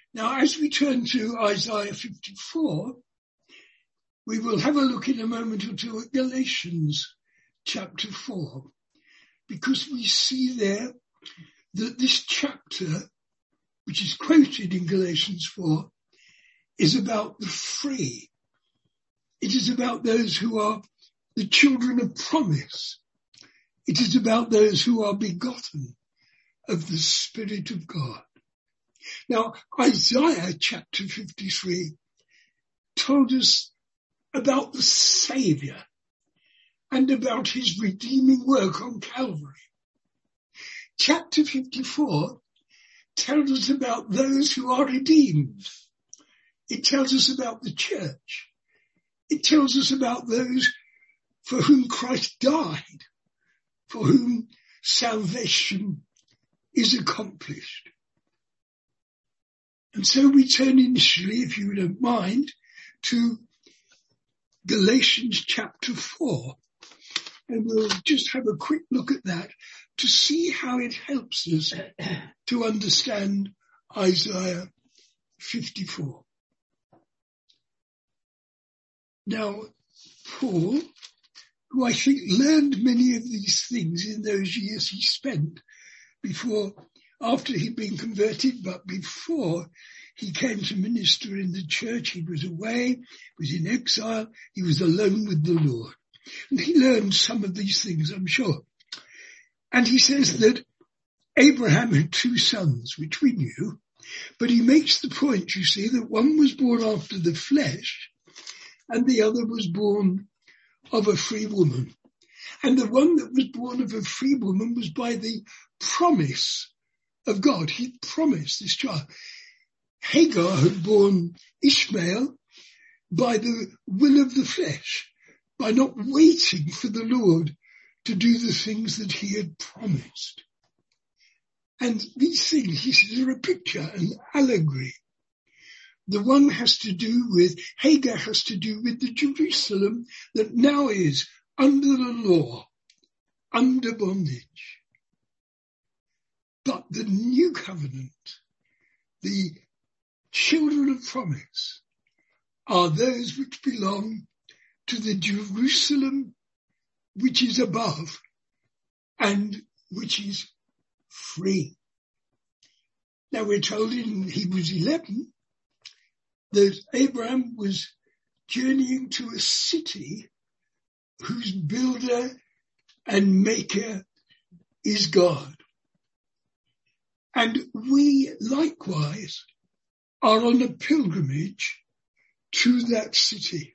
Now, as we turn to Isaiah 54, we will have a look in a moment or two at Galatians chapter 4, because we see there that this chapter, which is quoted in Galatians 4, is about the free. It is about those who are the children of promise. It is about those who are begotten of the Spirit of God. Now, Isaiah chapter 53 told us about the Saviour and about his redeeming work on Calvary. Chapter 54 tells us about those who are redeemed. It tells us about the church. It tells us about those for whom Christ died, for whom salvation is accomplished. And so we turn initially, if you don't mind, to Galatians chapter 4. And we'll just have a quick look at that to see how it helps us to understand Isaiah 54. Now, Paul, who I think learned many of these things in those years he spent after he'd been converted, but before he came to minister in the church, he was away, was in exile, he was alone with the Lord. And he learned some of these things, I'm sure. And he says that Abraham had two sons, which we knew, but he makes the point, you see, that one was born after the flesh and the other was born of a free woman. And the one that was born of a free woman was by the promise of God. He promised this child. Hagar had borne Ishmael by the will of the flesh, by not waiting for the Lord to do the things that he had promised. And these things, he says, are a picture, an allegory. The one Hagar has to do with the Jerusalem that now is under the law, under bondage. But the new covenant, the children of promise, are those which belong to the Jerusalem which is above and which is free. Now we're told in Hebrews 11 that Abraham was journeying to a city whose builder and maker is God. And we likewise are on a pilgrimage to that city.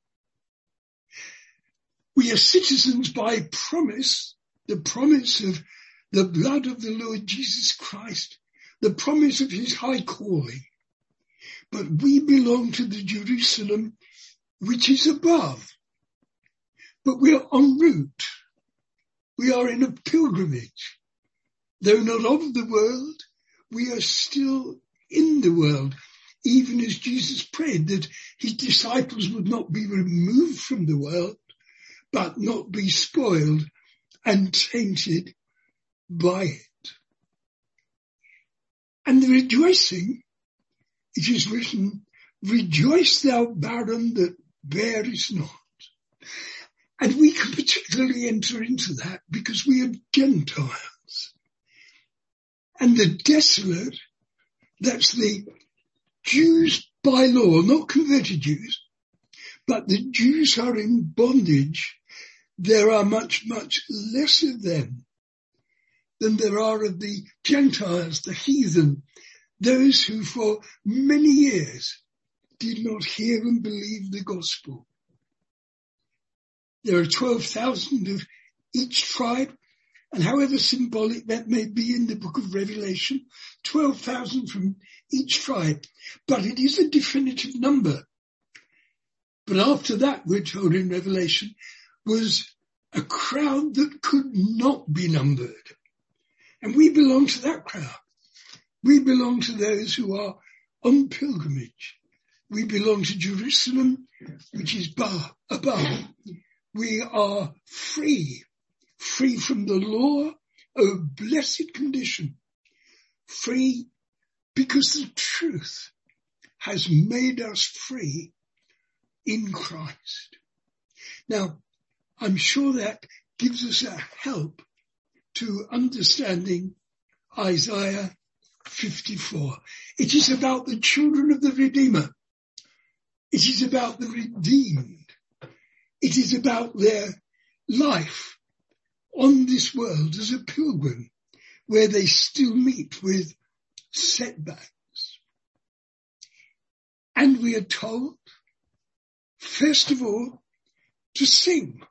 We are citizens by promise, the promise of the blood of the Lord Jesus Christ, the promise of his high calling. But we belong to the Jerusalem which is above. But we are en route. We are in a pilgrimage. Though not of the world, we are still in the world, even as Jesus prayed that his disciples would not be removed from the world, but not be spoiled and tainted by it. And the rejoicing, it is written, rejoice thou barren that bearest not. And we can particularly enter into that because we are Gentiles. And the desolate, that's the Jews by law, not converted Jews, but the Jews are in bondage. There are much, much less of them than there are of the Gentiles, the heathen, those who for many years did not hear and believe the gospel. There are 12,000 of each tribe, and however symbolic that may be in the book of Revelation, 12,000 from each tribe, but it is a definitive number. But after that, we're told in Revelation, was a crowd that could not be numbered. And we belong to that crowd. We belong to those who are on pilgrimage. We belong to Jerusalem, which is above. We are free from the law, oh blessed condition, free because the truth has made us free in Christ. Now, I'm sure that gives us a help to understanding Isaiah 54. It is about the children of the Redeemer. It is about the redeemed. It is about their life on this world as a pilgrim, where they still meet with setbacks. And we are told, first of all, to sing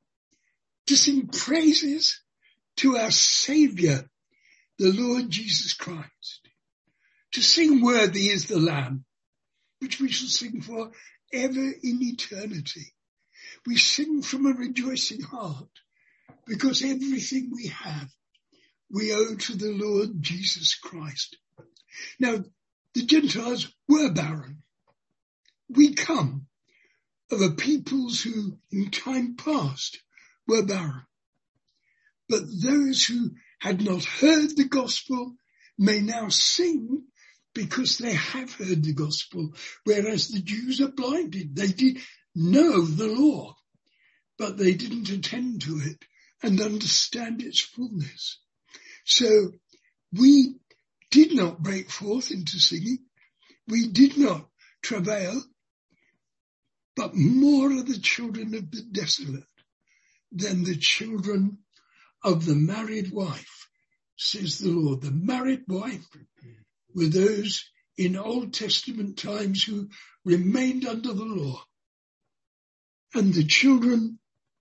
praises to our Saviour, the Lord Jesus Christ. To sing worthy is the Lamb, which we shall sing for ever in eternity. We sing from a rejoicing heart because everything we have, we owe to the Lord Jesus Christ. Now, the Gentiles were barren. We come of a peoples who in time past were barren. But those who had not heard the gospel may now sing because they have heard the gospel, whereas the Jews are blinded. They did know the law, but they didn't attend to it and understand its fullness. So we did not break forth into singing. We did not travail, but more are the children of the desolate than the children of the married wife, says the Lord. The married wife were those in Old Testament times who remained under the law. And the children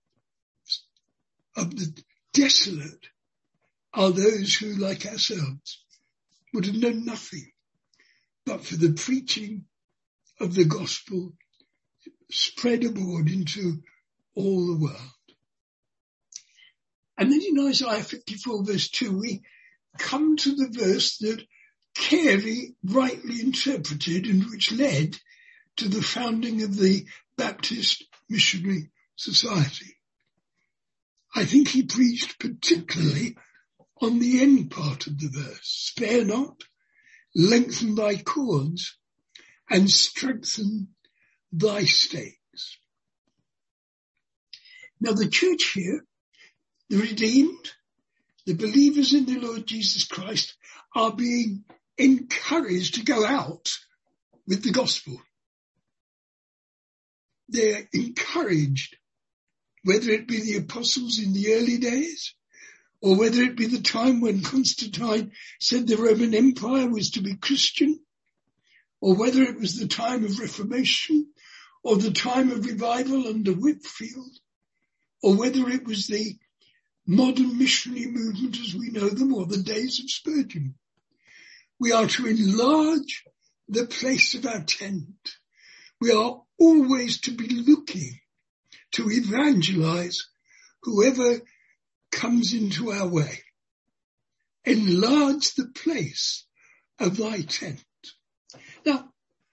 of the desolate are those who, like ourselves, would have known nothing but for the preaching of the gospel spread abroad into all the world. And then in Isaiah 54 verse 2, we come to the verse that Carey rightly interpreted and which led to the founding of the Baptist Missionary Society. I think he preached particularly on the end part of the verse. Spare not, lengthen thy cords, and strengthen thy stakes. Now the church here, the redeemed, the believers in the Lord Jesus Christ, are being encouraged to go out with the gospel. They're encouraged, whether it be the apostles in the early days, or whether it be the time when Constantine said the Roman Empire was to be Christian, or whether it was the time of Reformation, or the time of revival under Whitefield, or whether it was the modern missionary movement as we know them, or the days of Spurgeon. We are to enlarge the place of our tent. We are always to be looking to evangelize whoever comes into our way. Enlarge the place of thy tent. Now,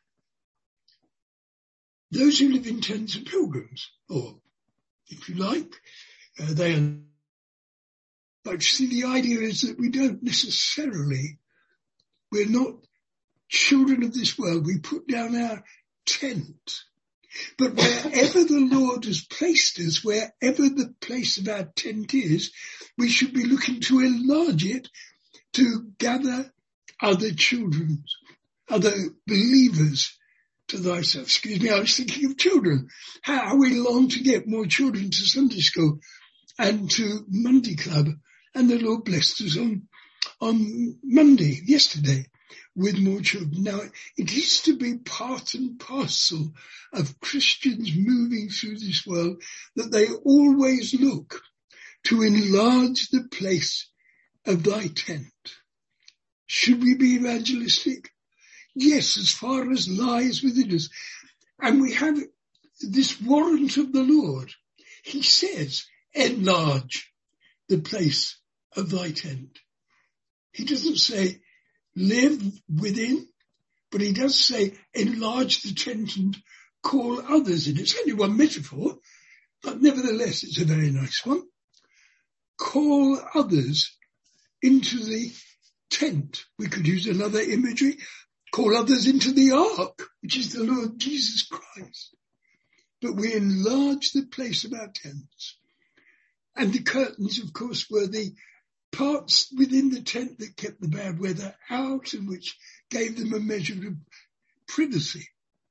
those who live in tents are pilgrims, or if you like, they are. But see, the idea is that we don't necessarily, we're not children of this world. We put down our tent. But wherever the Lord has placed us, wherever the place of our tent is, we should be looking to enlarge it to gather other children, other believers to thyself. Excuse me, I was thinking of children. How we long to get more children to Sunday school and to Monday Club. And the Lord blessed us on Monday, yesterday, with more children. Now, it is to be part and parcel of Christians moving through this world that they always look to enlarge the place of thy tent. Should we be evangelistic? Yes, as far as lies within us. And we have this warrant of the Lord. He says, enlarge the place of thy tent. He doesn't say live within, but he does say enlarge the tent and call others in. It's only one metaphor, but nevertheless it's a very nice one. Call others into the tent. We could use another imagery, call others into the ark, which is the Lord Jesus Christ. But we enlarge the place of our tents. And the curtains, of course, were the parts within the tent that kept the bad weather out and which gave them a measure of privacy.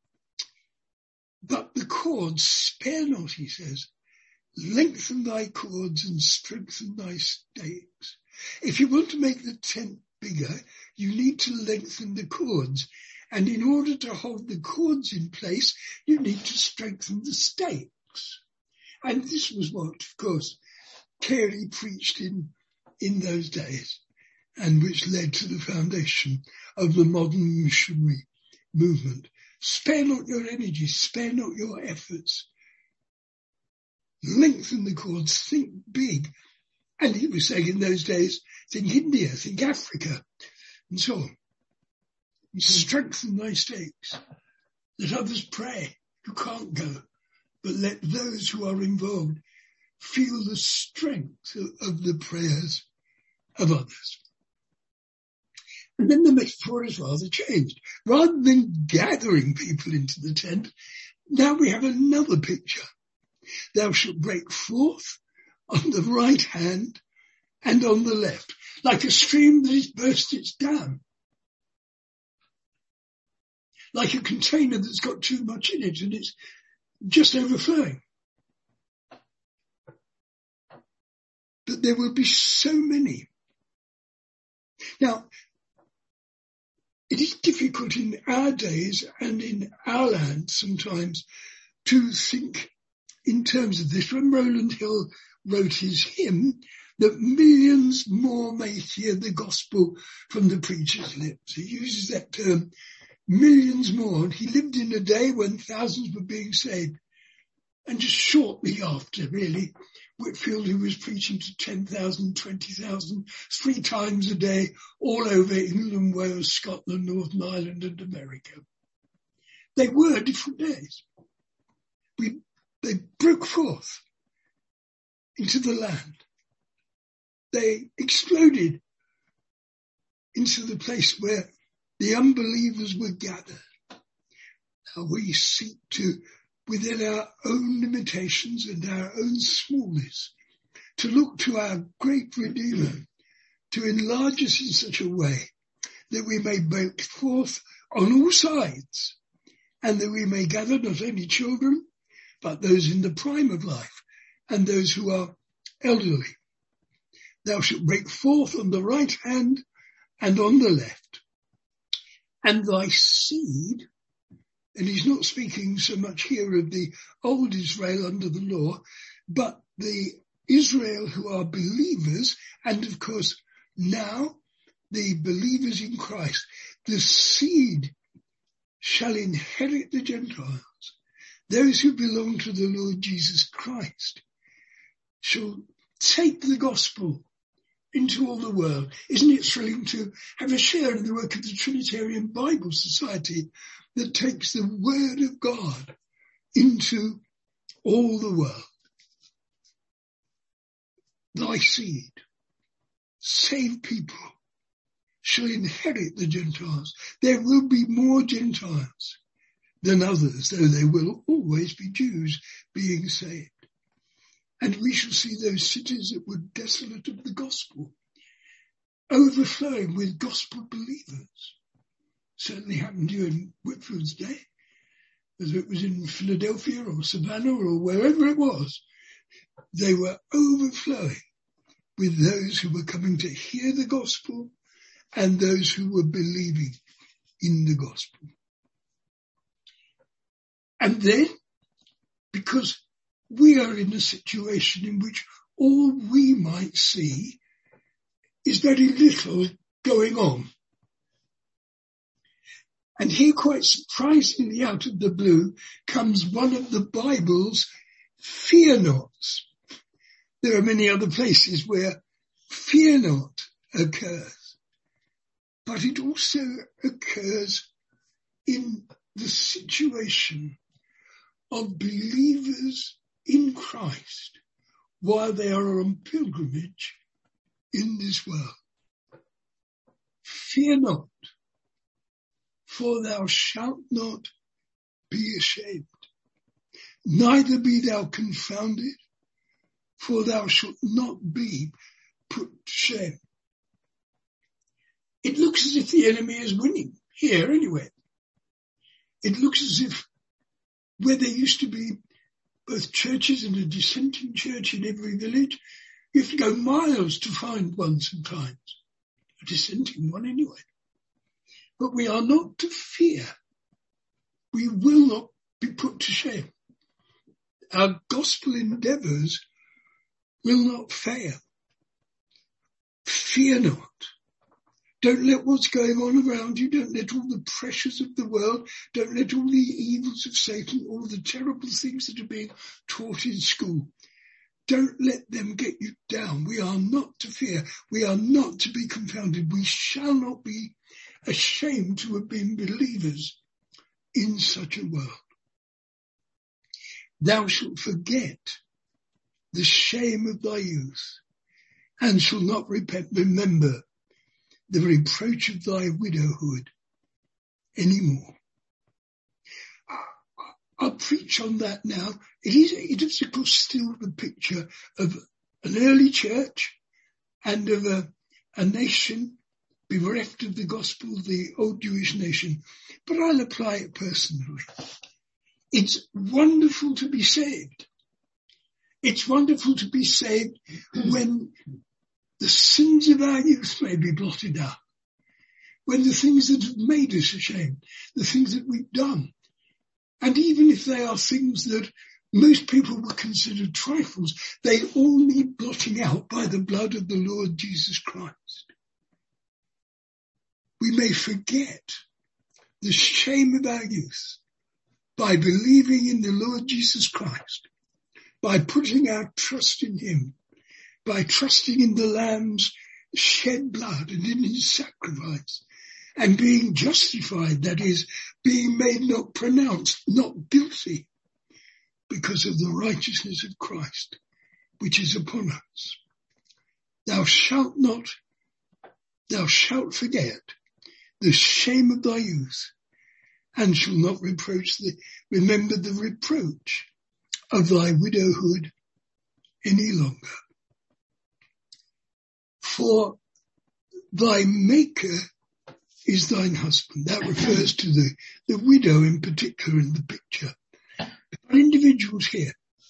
But the cords, spare not, he says, lengthen thy cords and strengthen thy stakes. If you want to make the tent bigger, you need to lengthen the cords. And in order to hold the cords in place, you need to strengthen the stakes. And this was what, of course, Carey preached in those days, and which led to the foundation of the modern missionary movement. Spare not your energy, spare not your efforts. Lengthen the cords, think big. And he was saying in those days, think India, think Africa, and so on. And strengthen thy stakes. Let others pray who can't go, but let those who are involved feel the strength of the prayers of others. And then the metaphor is rather changed. Rather than gathering people into the tent, now we have another picture. Thou shalt break forth on the right hand and on the left, like a stream that has burst its dam, like a container that's got too much in it and it's just overflowing. But there will be so many. Now, it is difficult in our days and in our land sometimes to think in terms of this. When Rowland Hill wrote his hymn, that millions more may hear the gospel from the preacher's lips. He uses that term, millions more. And he lived in a day when thousands were being saved. And just shortly after, really, Whitefield, who was preaching to 10,000, 20,000, 3 times a day, all over England, Wales, Scotland, Northern Ireland and America. They were different days. They broke forth into the land. They exploded into the place where the unbelievers were gathered. Now we seek to, within our own limitations and our own smallness, to look to our great Redeemer, to enlarge us in such a way that we may break forth on all sides, and that we may gather not only children, but those in the prime of life, and those who are elderly. Thou shalt break forth on the right hand and on the left, and thy seed. And he's not speaking so much here of the old Israel under the law, but the Israel who are believers, and of course now the believers in Christ. The seed shall inherit the Gentiles. Those who belong to the Lord Jesus Christ shall take the gospel into all the world. Isn't it thrilling to have a share in the work of the Trinitarian Bible Society that takes the word of God into all the world? Thy seed, saved people, shall inherit the Gentiles. There will be more Gentiles than others, though there will always be Jews being saved. And we shall see those cities that were desolate of the gospel overflowing with gospel believers. Certainly happened during Whitfield's day, whether it was in Philadelphia or Savannah or wherever it was. They were overflowing with those who were coming to hear the gospel and those who were believing in the gospel. And then, because we are in a situation in which all we might see is very little going on. And here, quite surprisingly out of the blue, comes one of the Bible's fear nots. There are many other places where fear not occurs, but it also occurs in the situation of believers in Christ while they are on pilgrimage in this world. Fear not, for thou shalt not be ashamed, neither be thou confounded, for thou shalt not be put to shame. It looks as if the enemy is winning, here anyway. It looks as if where there used to be both churches and a dissenting church in every village, you have to go miles to find one sometimes, a dissenting one anyway. But we are not to fear. We will not be put to shame. Our gospel endeavours will not fail. Fear not. Don't let what's going on around you, don't let all the pressures of the world, don't let all the evils of Satan, all the terrible things that are being taught in school, don't let them get you down. We are not to fear. We are not to be confounded. We shall not be ashamed to have been believers in such a world. Thou shalt forget the shame of thy youth, and shalt not remember the reproach of thy widowhood anymore. I'll preach on that now. It is of course still the picture of an early church and of a nation bereft of the gospel, the old Jewish nation. But I'll apply it personally. It's wonderful to be saved. It's wonderful to be saved when the sins of our youth may be blotted out, when the things that have made us ashamed, the things that we've done, and even if they are things that most people would consider trifles, they all need blotting out by the blood of the Lord Jesus Christ. We may forget the shame of our youth by believing in the Lord Jesus Christ, by putting our trust in him, by trusting in the Lamb's shed blood and in his sacrifice, and being justified, that is, being made not pronounced, not guilty, because of the righteousness of Christ, which is upon us. Thou shalt forget the shame of thy youth, and shalt not remember the reproach of thy widowhood any longer. For thy Maker is thine husband. That refers to the widow in particular in the picture. But individuals here,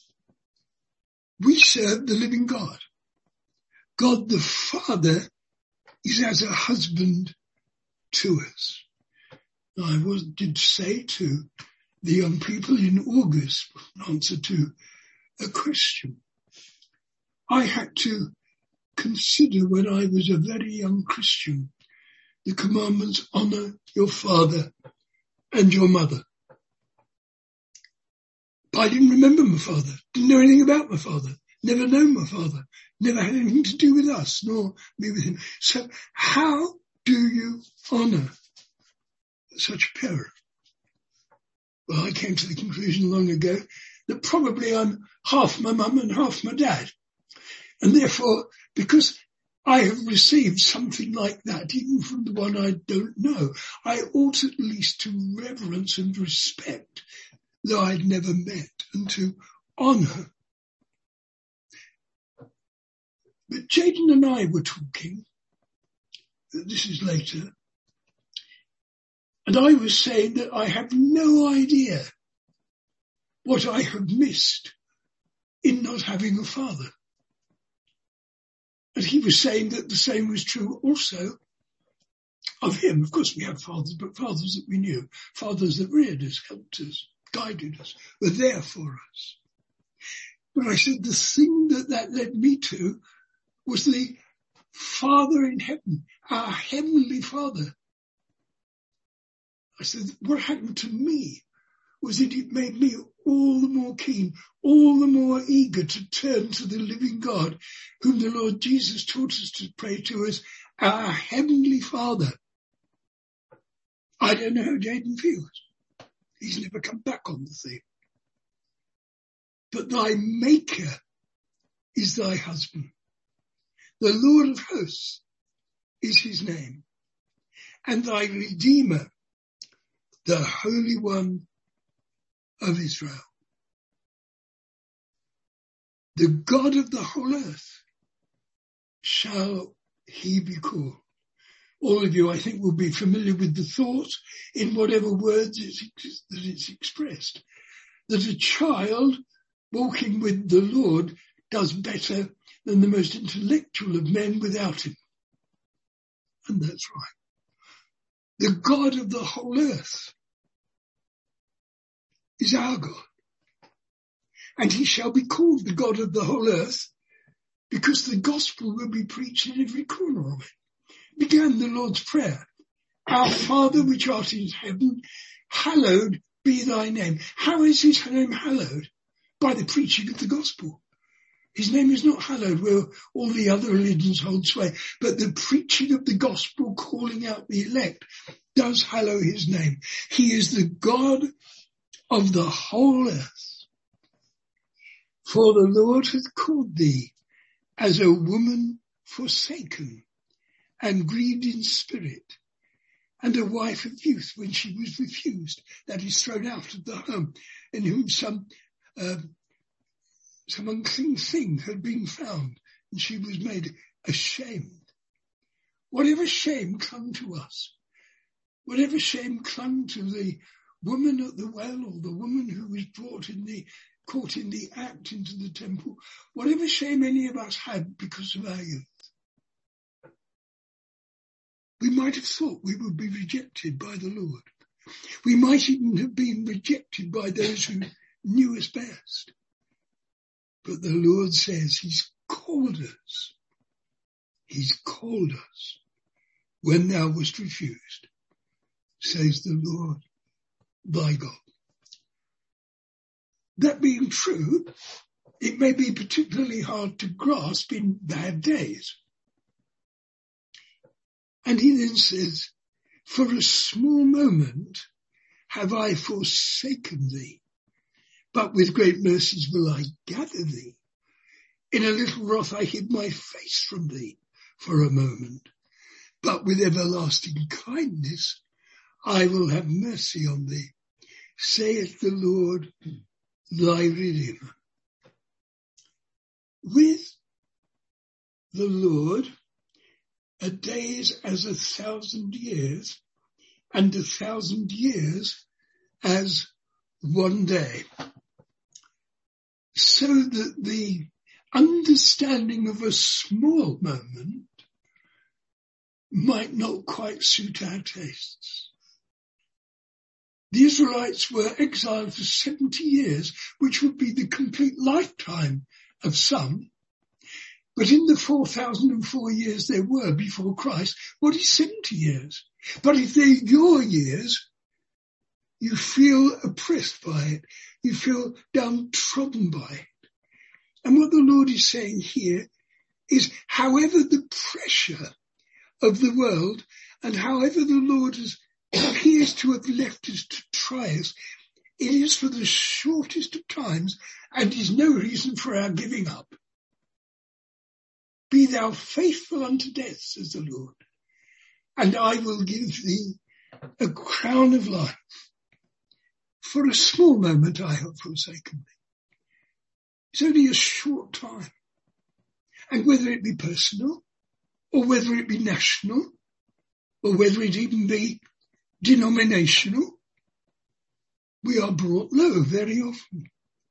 we serve the living God. God the Father is as a husband to us. I did say to the young people in August, in answer to a question, I had to consider when I was a very young Christian the commandments, honour your father and your mother. But I didn't remember my father, didn't know anything about my father, never known my father, never had anything to do with us, nor me with him. So how do you honour such a parent? Well, I came to the conclusion long ago that probably I'm half my mum and half my dad. And therefore, because I have received something like that, even from the one I don't know, I ought at least to reverence and respect, though I'd never met, and to honour. But Jaden and I were talking, this is later, and I was saying that I have no idea what I have missed in not having a father. And he was saying that the same was true also of him. Of course we have fathers, but fathers that we knew, fathers that reared us, helped us, guided us, were there for us. But I said the thing that led me to was the Father in heaven, our Heavenly Father. I said, what happened to me was that it made me all the more keen, all the more eager to turn to the living God, whom the Lord Jesus taught us to pray to as our Heavenly Father. I don't know how Jaden feels. He's never come back on the thing. But thy Maker is thy husband. The Lord of hosts is his name. and thy Redeemer, the Holy One of Israel. The God of the whole earth shall he be called. All of you, I think, will be familiar with the thought in whatever words it's expressed, that a child walking with the Lord does better than the most intellectual of men without him. And that's right. The God of the whole earth is our God. And he shall be called the God of the whole earth, because the gospel will be preached in every corner of it. Began the Lord's Prayer. Our Father which art in heaven, hallowed be thy name. How is his name hallowed? By the preaching of the gospel. His name is not hallowed where all the other religions hold sway, but the preaching of the gospel, calling out the elect, does hallow his name. He is the God of the whole earth. For the Lord hath called thee as a woman forsaken and grieved in spirit, and a wife of youth when she was refused, that is, thrown out of the home, in whom some unclean thing had been found, and she was made ashamed. Whatever shame clung to us, whatever shame clung to the woman at the well, or the woman who was caught in the act into the temple, whatever shame any of us had because of our youth, we might have thought we would be rejected by the Lord. We might even have been rejected by those who knew us best. But the Lord says he's called us. He's called us when thou wast refused, says the Lord thy God. That being true, it may be particularly hard to grasp in bad days. And he then says, for a small moment have I forsaken thee, but with great mercies will I gather thee. In a little wrath I hid my face from thee for a moment, but with everlasting kindness I will have mercy on thee, saith the Lord thy Redeemer. With the Lord, a day is as 1,000 years, and 1,000 years as one day. So that the understanding of a small moment might not quite suit our tastes. The Israelites were exiled for 70 years, which would be the complete lifetime of some. But in the 4,004 years there were before Christ, what is 70 years? But if they're your years, you feel oppressed by it. You feel downtrodden by it. And what the Lord is saying here is, however the pressure of the world and however the Lord appears to have left us to try us, it is for the shortest of times and is no reason for our giving up. Be thou faithful unto death, says the Lord, and I will give thee a crown of life. For a small moment I have forsaken thee. It's only a short time. And whether it be personal, or whether it be national, or whether it even be denominational, we are brought low very often.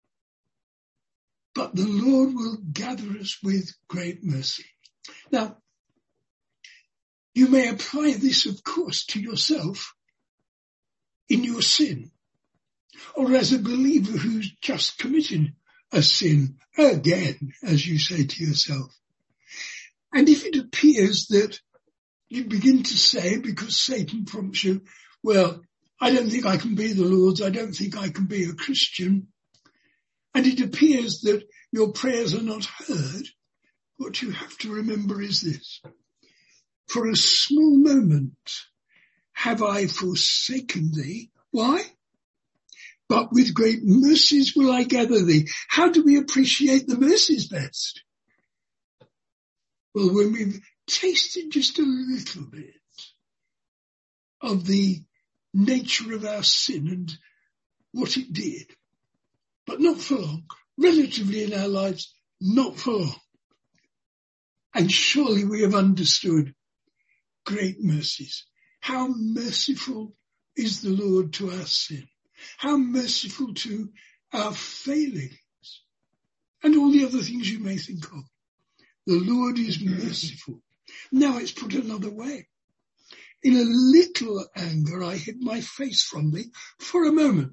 But the Lord will gather us with great mercy. Now, you may apply this, of course, to yourself in your sin, or as a believer who's just committed a sin again, as you say to yourself. And if it appears that you begin to say, because Satan prompts you, well, I don't think I can be the Lord's, I don't think I can be a Christian, and it appears that your prayers are not heard, what you have to remember is this. For a small moment have I forsaken thee. Why? But with great mercies will I gather thee. How do we appreciate the mercies best? Well, when we've tasted just a little bit of the nature of our sin and what it did, but not for long. Relatively in our lives, not for long. And surely we have understood great mercies. How merciful is the Lord to our sin. How merciful to our failings and all the other things you may think of. The Lord is merciful. Now it's put another way. In a little anger, I hid my face from thee for a moment.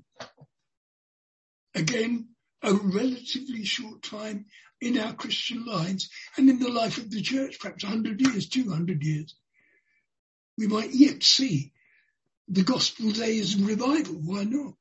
Again, a relatively short time in our Christian lives and in the life of the church, perhaps 100 years, 200 years. We might yet see the gospel days and revival. Why not?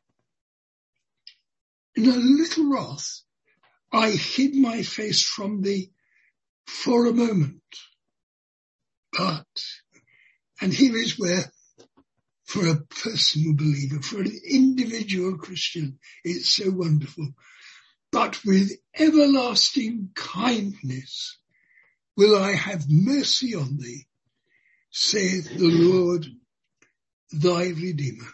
In a little wrath, I hid my face from thee for a moment. But, and here is where, for a personal believer, for an individual Christian, it's so wonderful. But with everlasting kindness will I have mercy on thee, saith the Lord thy Redeemer.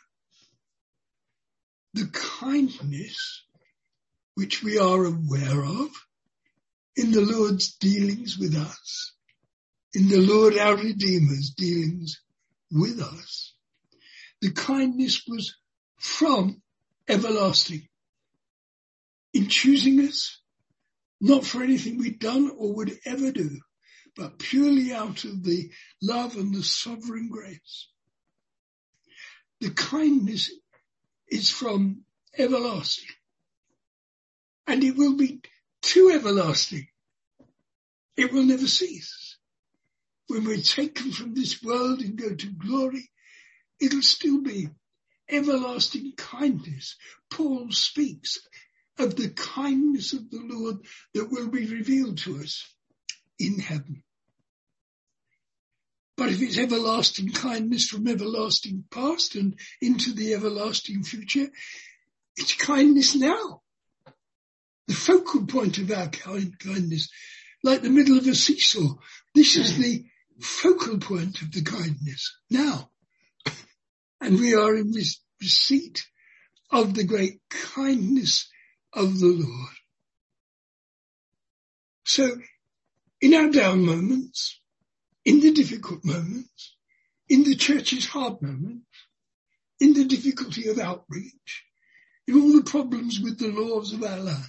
The kindness which we are aware of in the Lord's dealings with us, in the Lord our Redeemer's dealings with us, the kindness was from everlasting. In choosing us, not for anything we'd done or would ever do, but purely out of the love and the sovereign grace. The kindness is from everlasting, and it will be to everlasting. It will never cease. When we're taken from this world and go to glory, it'll still be everlasting kindness. Paul speaks of the kindness of the Lord that will be revealed to us in heaven. But if it's everlasting kindness from everlasting past and into the everlasting future, it's kindness now. The focal point of our kindness, like the middle of a seesaw, this is the focal point of the kindness now. And we are in this receipt of the great kindness of the Lord. So in our down moments, in the difficult moments, in the church's hard moments, in the difficulty of outreach, in all the problems with the laws of our land,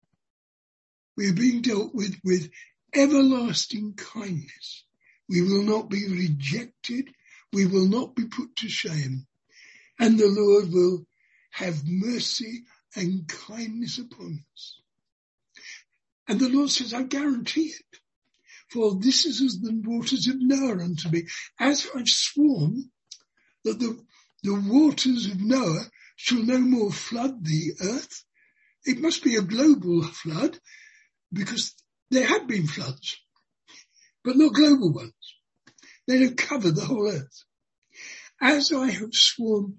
we are being dealt with everlasting kindness. We will not be rejected. We will not be put to shame. And the Lord will have mercy and kindness upon us. And the Lord says, I guarantee it. For this is as the waters of Noah unto me. As I've sworn that the waters of Noah shall no more flood the earth. It must be a global flood, because there have been floods, but not global ones. They don't cover the whole earth. As I have sworn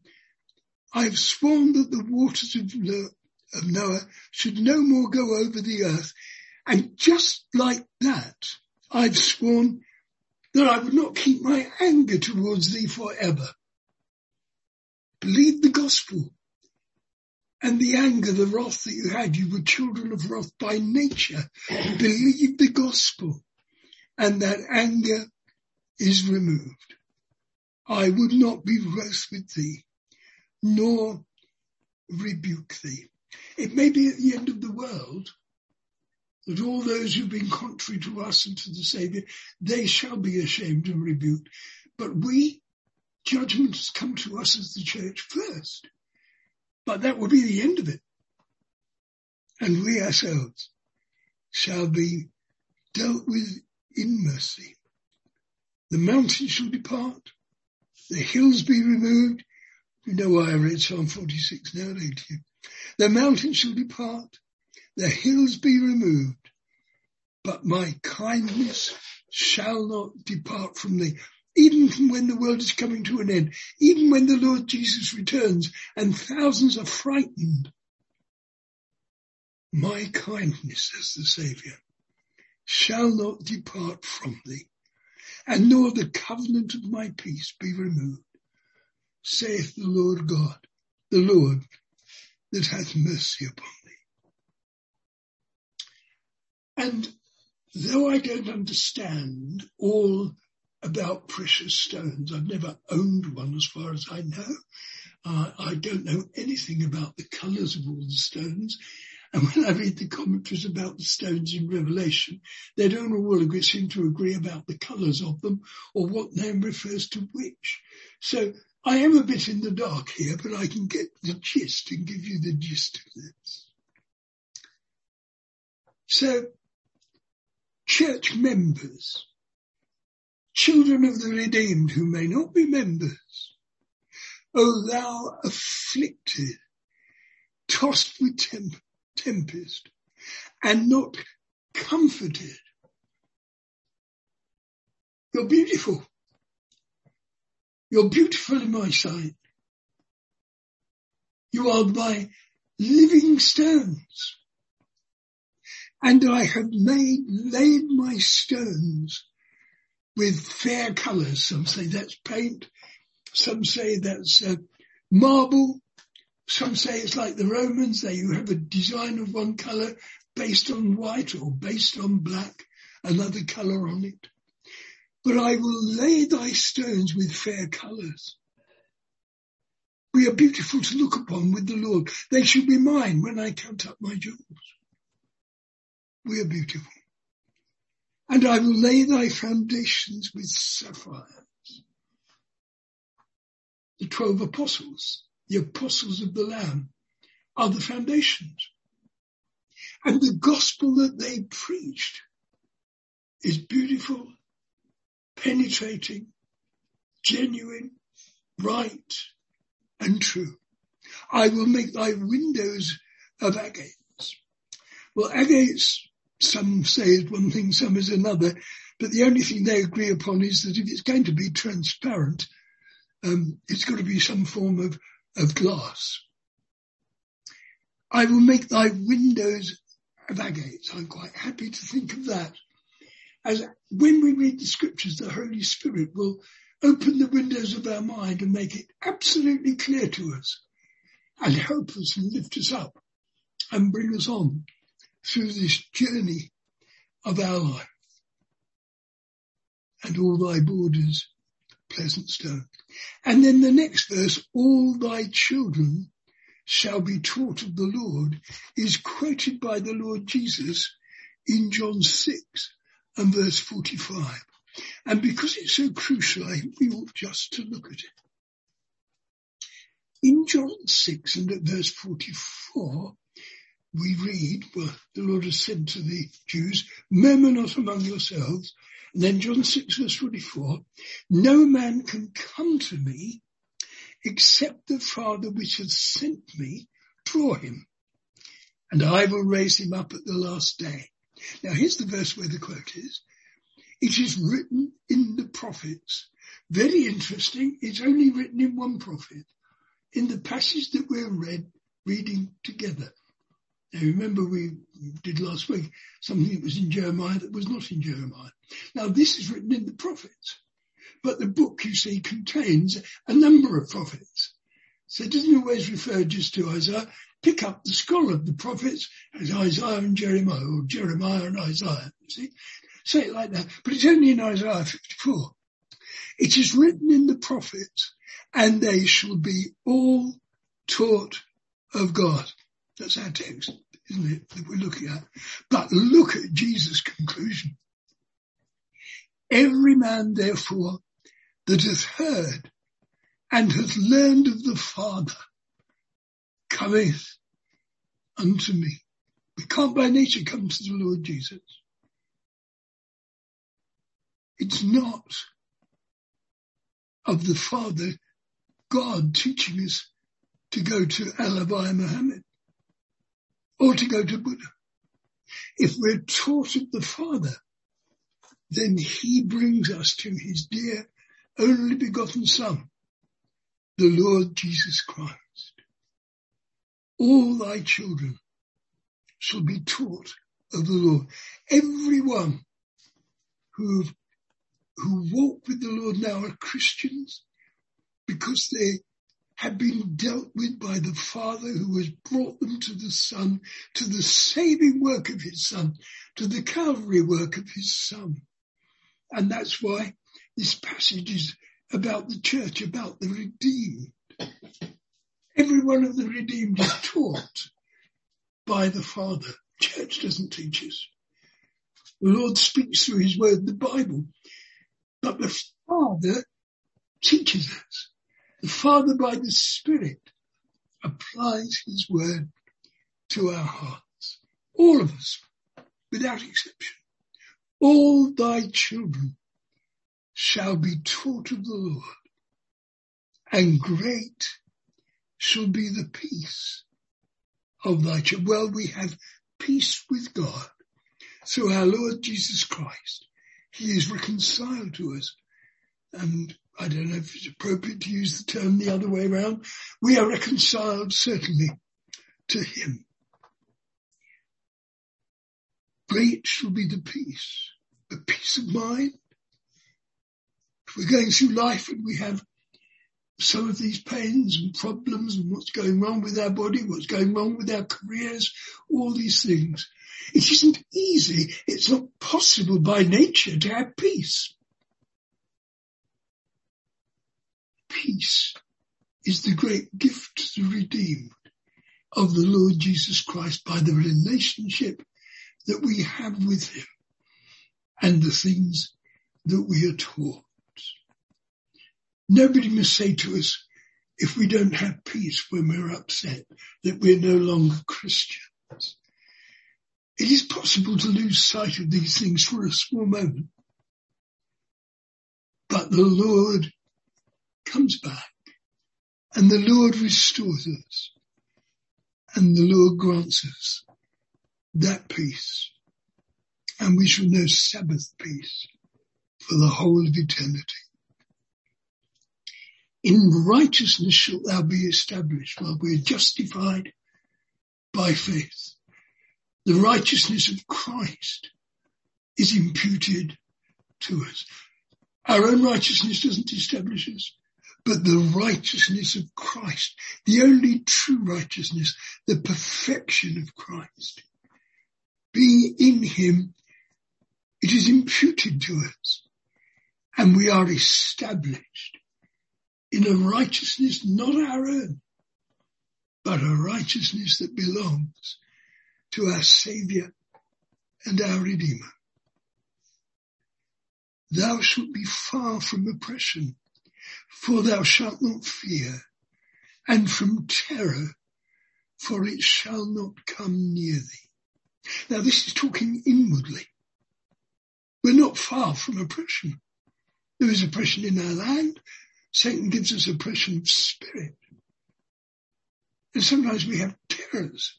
that the waters of Noah should no more go over the earth. And just like that, I've sworn that I would not keep my anger towards thee forever. Believe the gospel. And the anger, the wrath that you had, you were children of wrath by nature. Believe the gospel, and that anger is removed. I would not be wroth with thee, nor rebuke thee. It may be at the end of the world that all those who've been contrary to us and to the Saviour, they shall be ashamed and rebuked. But judgment has come to us as the church first. But that will be the end of it. And we ourselves shall be dealt with in mercy. The mountains shall depart, the hills be removed. You know why I read Psalm 46 now, don't you? The mountains shall depart, the hills be removed, but my kindness shall not depart from thee. Even from when the world is coming to an end, even when the Lord Jesus returns and thousands are frightened, my kindness, says the Saviour, shall not depart from thee, and nor the covenant of my peace be removed. saith the Lord God, the Lord that hath mercy upon thee. And though I don't understand all about precious stones, I've never owned one as far as I know. I don't know anything about the colours of all the stones. And when I read the commentaries about the stones in Revelation, they don't all seem to agree about the colours of them or what name refers to which. So I am a bit in the dark here, but I can get the gist and give you the gist of this. So, church members, children of the redeemed who may not be members, O thou afflicted, tossed with tempest, and not comforted. You're beautiful. You're beautiful in my sight. You are my living stones. And I have laid my stones with fair colours. Some say that's paint. Some say that's marble. Some say it's like the Romans. They have a design of one colour based on white or based on black, another colour on it. But I will lay thy stones with fair colours. We are beautiful to look upon with the Lord. They shall be mine when I count up my jewels. We are beautiful. And I will lay thy foundations with sapphires. The 12 apostles, the apostles of the Lamb, are the foundations. And the gospel that they preached is beautiful, penetrating, genuine, right, and true. I will make thy windows of agates. Well, agates, some say is one thing, some is another, but the only thing they agree upon is that if it's going to be transparent, it's got to be some form of glass. I will make thy windows of agates. I'm quite happy to think of that. As when we read the scriptures, the Holy Spirit will open the windows of our mind and make it absolutely clear to us and help us and lift us up and bring us on through this journey of our life. And all thy borders, pleasant stone. And then the next verse, all thy children shall be taught of the Lord, is quoted by the Lord Jesus in John 6 and verse 45. And because it's so crucial, I think we ought just to look at it. In John 6 and at verse 44, we read, well, the Lord has said to the Jews, murmur not among yourselves. And then John 6 verse 44, no man can come to me except the Father which has sent me draw him, and I will raise him up at the last day. Now here's the verse where the quote is. It is written in the prophets. Very interesting. It's only written in one prophet, in the passage that we're reading together. Now remember we did last week something that was in Jeremiah that was not in Jeremiah. Now this is written in the prophets, but the book, you see, contains a number of prophets. So it doesn't always refer just to Isaiah. Pick up the scroll of the prophets as Isaiah and Jeremiah, or Jeremiah and Isaiah, you see. Say it like that, but it's only in Isaiah 54. It is written in the prophets, and they shall be all taught of God. That's our text, isn't it, that we're looking at. But look at Jesus' conclusion. Every man, therefore, that hath heard and hath learned of the Father cometh unto me. We can't by nature come to the Lord Jesus. It's not of the Father, God, teaching us to go to Allah via Muhammad or to go to Buddha. If we're taught of the Father, then he brings us to his dear only begotten Son, the Lord Jesus Christ. All thy children shall be taught of the Lord. Everyone who walk with the Lord now are Christians because they have been dealt with by the Father who has brought them to the Son, to the saving work of his Son, to the Calvary work of his Son. And that's why this passage is about the church, about the redeemed. Every one of the redeemed is taught by the Father. Church doesn't teach us. The Lord speaks through his word, the Bible. But the Father teaches us. The Father by the Spirit applies his word to our hearts. All of us, without exception. All thy children shall be taught of the Lord, and great shall be the peace of thy children. Well, we have peace with God through our Lord Jesus Christ. He is reconciled to us. And I don't know if it's appropriate to use the term the other way around. We are reconciled certainly to him. Great shall be the peace of mind. If we're going through life and we have some of these pains and problems and what's going wrong with our body, what's going wrong with our careers, all these things, it isn't easy. It's not possible by nature to have peace. Peace is the great gift to the redeemed of the Lord Jesus Christ by the relationship that we have with him and the things that we are taught. Nobody must say to us, if we don't have peace when we're upset, that we're no longer Christians. It is possible to lose sight of these things for a small moment, but the Lord comes back and the Lord restores us and the Lord grants us that peace, and we shall know Sabbath peace for the whole of eternity. In righteousness shalt thou be established. While we are justified by faith, the righteousness of Christ is imputed to us. Our own righteousness doesn't establish us, but the righteousness of Christ, the only true righteousness, the perfection of Christ. Being in him, it is imputed to us, and we are established in a righteousness not our own, but a righteousness that belongs to our Saviour and our Redeemer. Thou shalt be far from oppression, for thou shalt not fear, and from terror, for it shall not come near thee. Now this is talking inwardly. We're not far from oppression. There is oppression in our land. Satan gives us oppression of spirit. And sometimes we have terrors.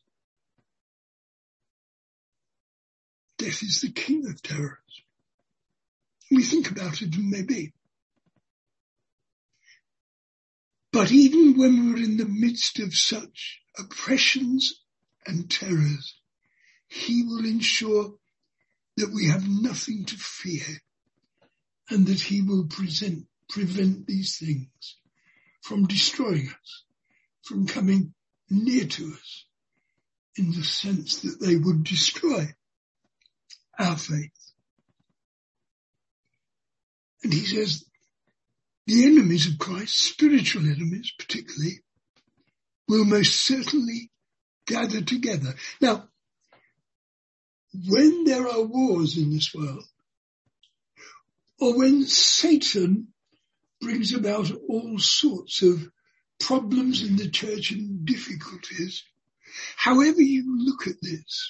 Death is the king of terrors. We think about it and maybe. But even when we're in the midst of such oppressions and terrors, he will ensure that we have nothing to fear and that he will prevent these things from destroying us, from coming near to us in the sense that they would destroy our faith. And he says the enemies of Christ, spiritual enemies particularly, will most certainly gather together. Now, when there are wars in this world, or when Satan brings about all sorts of problems in the church and difficulties, however you look at this,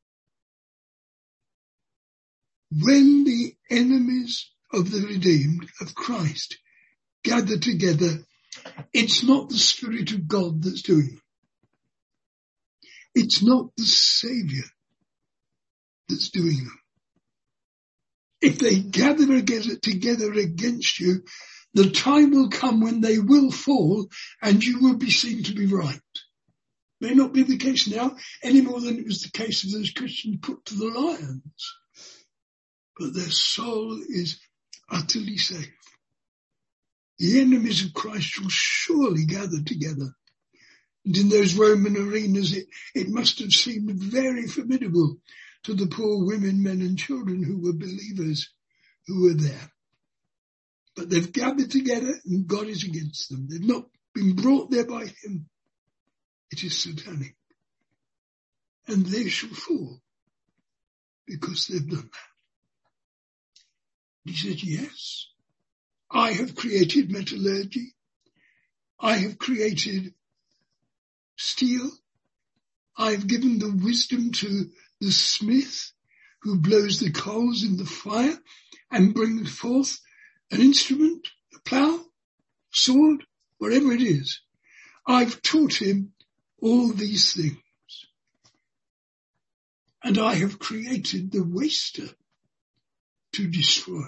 when the enemies of the redeemed of Christ gather together, it's not the Spirit of God that's doing it. It's not the Saviour that's doing them. If they gather together against you, the time will come when they will fall and you will be seen to be right. May not be the case now any more than it was the case of those Christians put to the lions. But their soul is utterly safe. The enemies of Christ shall surely gather together. And in those Roman arenas, it must have seemed very formidable to the poor women, men and children who were believers who were there. But they've gathered together and God is against them. They've not been brought there by him. It is satanic. And they shall fall because they've done that. He said, yes, I have created metallurgy. I have created steel. I've given the wisdom to the smith who blows the coals in the fire and brings forth an instrument, a plough, sword, whatever it is. I've taught him all these things. And I have created the waster to destroy.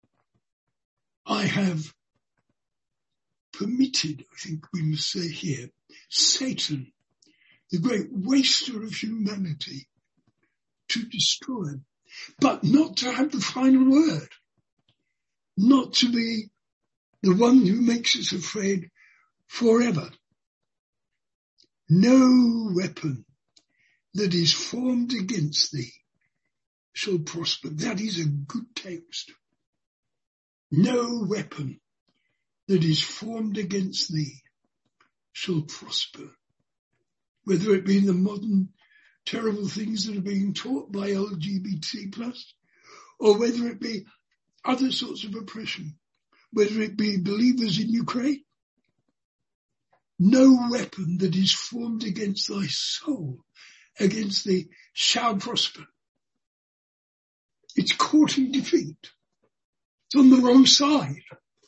I have permitted, I think we must say here, Satan, the great waster of humanity, to destroy, but not to have the final word, not to be the one who makes us afraid forever. No weapon that is formed against thee shall prosper. That is a good text. No weapon that is formed against thee shall prosper. Whether it be the modern terrible things that are being taught by LGBT+, or whether it be other sorts of oppression, whether it be believers in Ukraine, no weapon that is formed against thy soul, against thee, shall prosper. It's courting defeat. It's on the wrong side.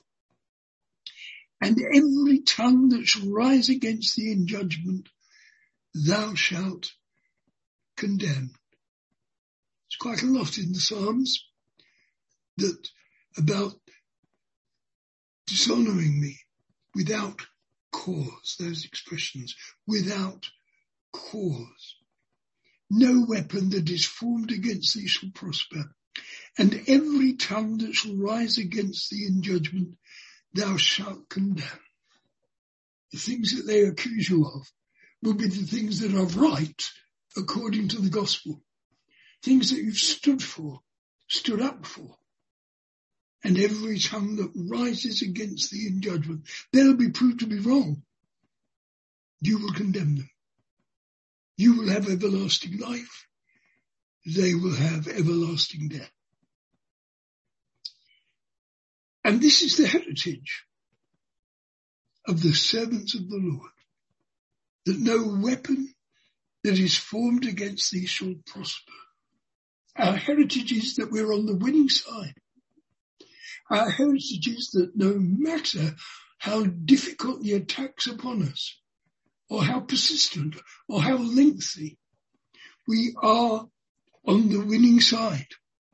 And every tongue that shall rise against thee in judgment, thou shalt condemn. It's quite a lot in the Psalms that about dishonouring me without cause, those expressions, without cause. No weapon that is formed against thee shall prosper, and every tongue that shall rise against thee in judgment, thou shalt condemn. The things that they accuse you of will be the things that are right according to the gospel, things that you've stood for, stood up for. And every tongue that rises against thee in judgment, they'll be proved to be wrong. You will condemn them. You will have everlasting life. They will have everlasting death. And this is the heritage of the servants of the Lord, that no weapon that is formed against thee shall prosper. Our heritage is that we're on the winning side. Our heritage is that no matter how difficult the attacks upon us, or how persistent, or how lengthy, we are on the winning side.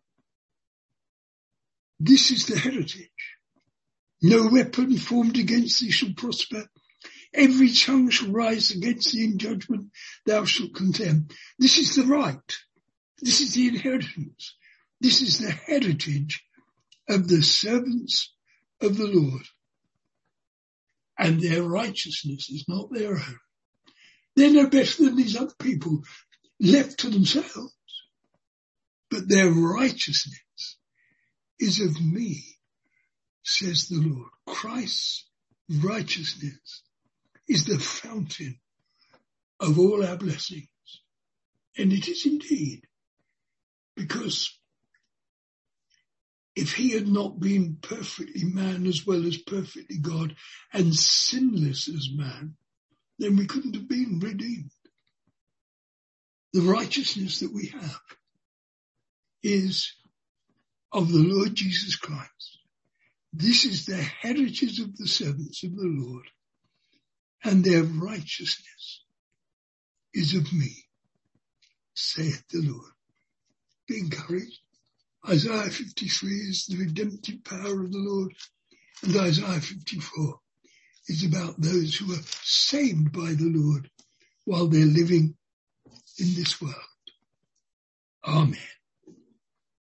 This is the heritage. No weapon formed against thee shall prosper. Every tongue shall rise against thee in judgment, thou shalt condemn. This is the right. This is the inheritance. This is the heritage of the servants of the Lord. And their righteousness is not their own. They're no better than these other people left to themselves. But their righteousness is of me, says the Lord. Christ's righteousness is the fountain of all our blessings. And it is indeed, because if he had not been perfectly man as well as perfectly God and sinless as man, then we couldn't have been redeemed. The righteousness that we have is of the Lord Jesus Christ. This is the heritage of the servants of the Lord, and their righteousness is of me, saith the Lord. Be encouraged. Isaiah 53 is the redemptive power of the Lord, and Isaiah 54 is about those who are saved by the Lord while they're living in this world. Amen.